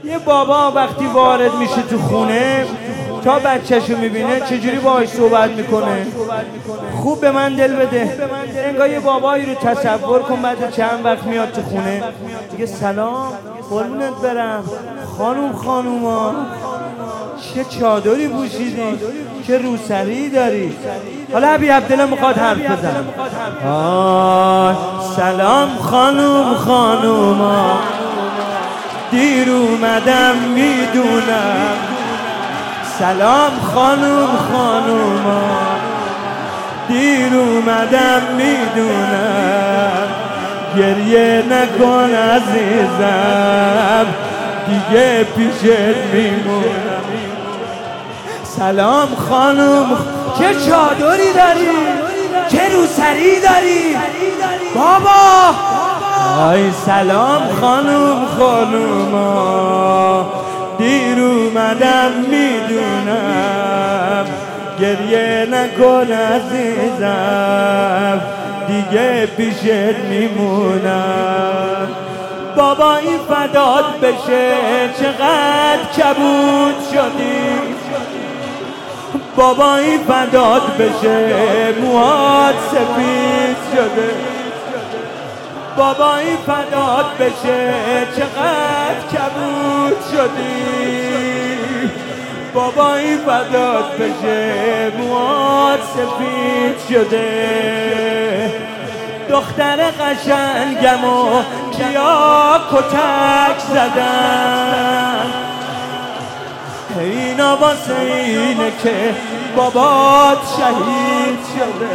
یه بابا وقتی وارد میشه تو خونه تا بچه‌شو میبینه چجوری باهاش صحبت میکنه؟ خوب به من دل بده. انگار یه بابایی رو تصور کن بعد چند وقت میاد تو خونه میگه سلام قربونت برم خانوما چه چادری پوشیدی، چه روسری داری. حالا ابی عبدالله میخواد حرف بزنه. سلام خانوما دیر اومدم میدونم. سلام خانوما دیر اومدم میدونم. گریه نکن عزیزم دیگه پیشت میمونم. سلام خانوم چه چادری داری، چه روسری داری بابا. آی سلام خانوما دیر اومدم میدونم. گریه نکن عزیزم دیگه پیشت میمونم. بابا این فدات بشه چقدر کبود شدی. بابا این فدات بشه موهات سفید شده. بابا این فدات بشه چقدر کبود شدی. بابا این فدات بشه موهات سفید شده. دختر قشنگم و کیا کتک زدن. اینا واسه اینه که بابات شهید شده.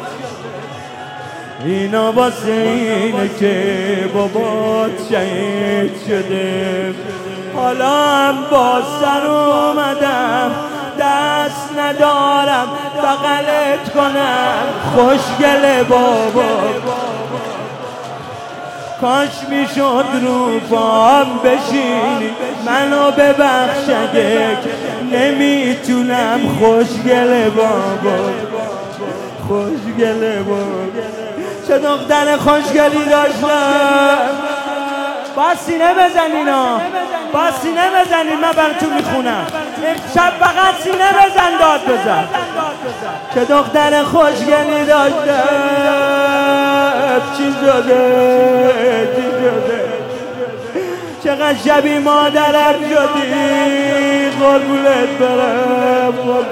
اینا واسه اینه که بابات شهید شده. حالا هم با سر اومدم دست ندارم بغلت کنم خوشگله بابا. کاش میشد رو پام بشینی منو ببخش اگه نمیتونم خوشگله بابا. خوشگله بابا چه دختر خوشگلی داشتم. با سینه بزنینا با سینه بزنین من براتون میخونم. امشب فقط سینه بزن داد بزن. چه دختر خوشگلی داشتم. چی شده چقدر شبیه مادرم شدی. قربونت برم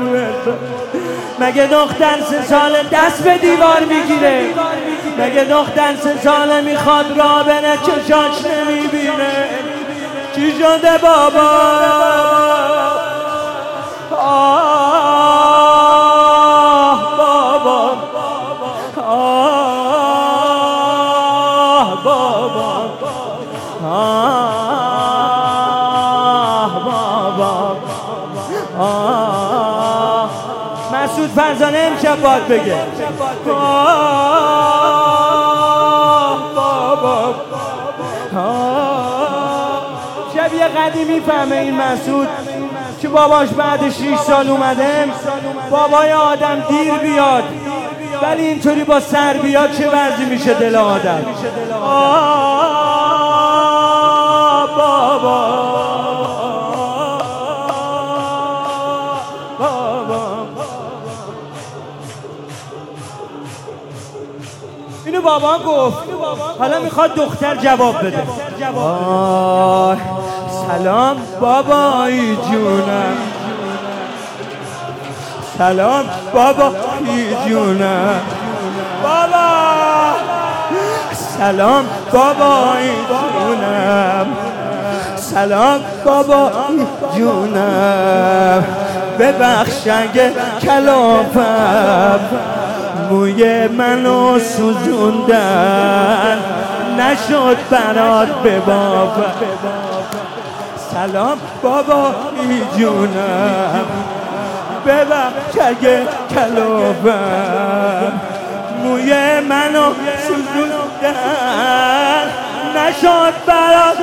مگه دختر 3 سال دست به دیوار میگیره؟ مگه دختر 3 ساله میخواد راه بره چشاش نمیبینه؟ چی شده بابا؟ بابا مسعود فرزانه امشب باید بگه شب یه قدیمی فهمه این مسعود که باباش بعد 6 سال اومده. بابای آدم دیر بیاد ولی اینطوری با سر بیاد چه وضعی میشه دل آدم. بابا اینو بابا گفت. حالا میخواد دختر جواب بده. سلام بابایی جونم. سلام بابایی جونم. بابا سلام بابایی جونم. سلام بابایی جونم. ببخش اگه کلافم موی منو سوزوندن نشد برات ببافم. سلام بابایی جونم. ببخش اگه کلافم موی منو سوزوندن نشد برات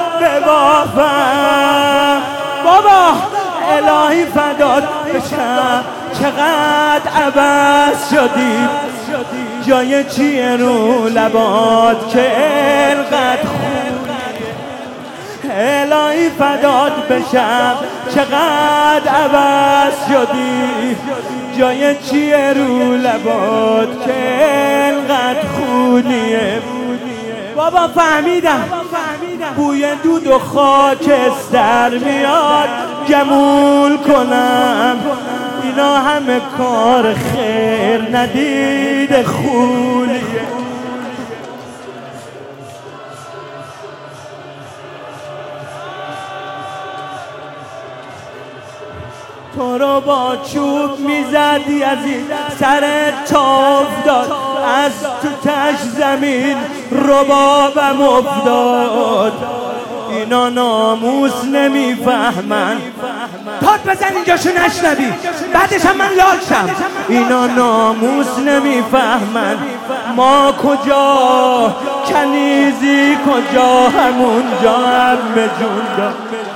ببافم. بابا الهی فدات بشم چقدر عوض شدی. جای چیه رو لبات که انقدر خوبی؟ الهی فدات بشم چقدر عوض شدی جای چیه رو لبات که انقدر خونیه بابا فهمیدم بوی دود و خاکستر میاد گمول کنم اینا همه کار خیر ندید خونیه تو رو با چوب میزدی از این سر تاف داد از تو تش زمین ربابم افتاد اینا ناموس نمیفهمن پاد بزن اینجاشو نشنوی بعدش هم من لال شم اینا ناموس نمیفهمن ما کجا کنیزی کجا همونجا هم جون داد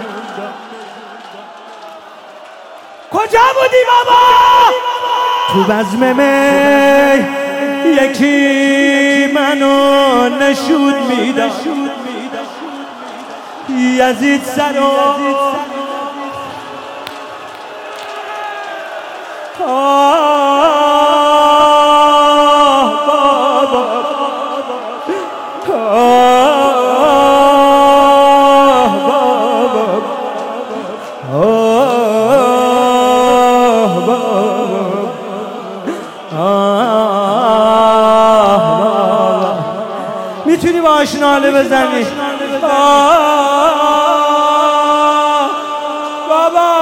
کجا بودی بابا؟ تو بزم می یکی منو نشود میدم یزید سرو بابا میتونی باهاش ناله بزنی بابا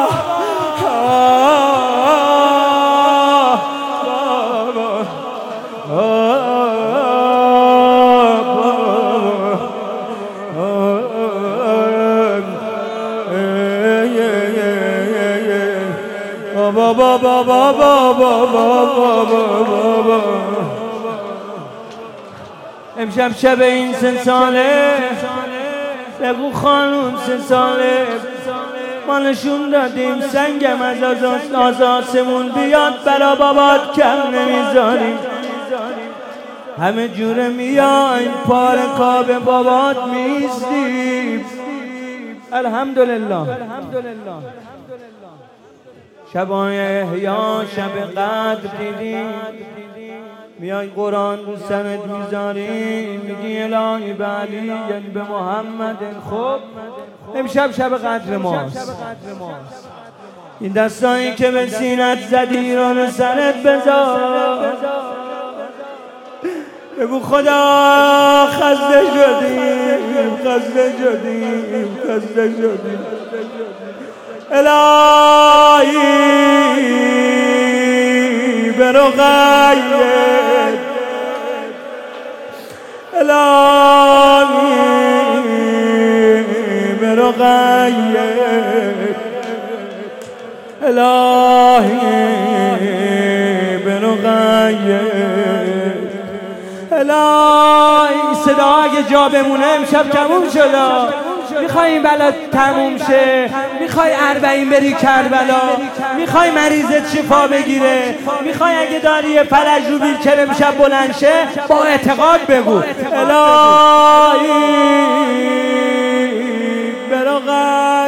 امشب شب این 3 ساله بگو خانوم 3 ساله ما نشون دادیم سنگم از آسمون بیاد برا بابات کم نمیذاریم همه جوره میایم پار کاب بابات میستیم الحمدلله شبای احیا شب قدر دیدیم میای قرآن رو سرت میذاری میگی الهی به علی یعنی به محمد خب امشب شب قدر ماست این دستایی که به سینت زدی رو سرت بذار بگو خدا خسته شدیم الهی به رقیت الهی به رقیت الهی به رقیت الهی صدا اگه جا بمونه امشب تموم شد میخوای این بلا تموم شه میخوای 40 بری کربلا میخوای مریضت شفا بگیره میخوای اگه داری یه فلج رو ویلچر امشب بلند شه با اعتقاد بگو الهی برو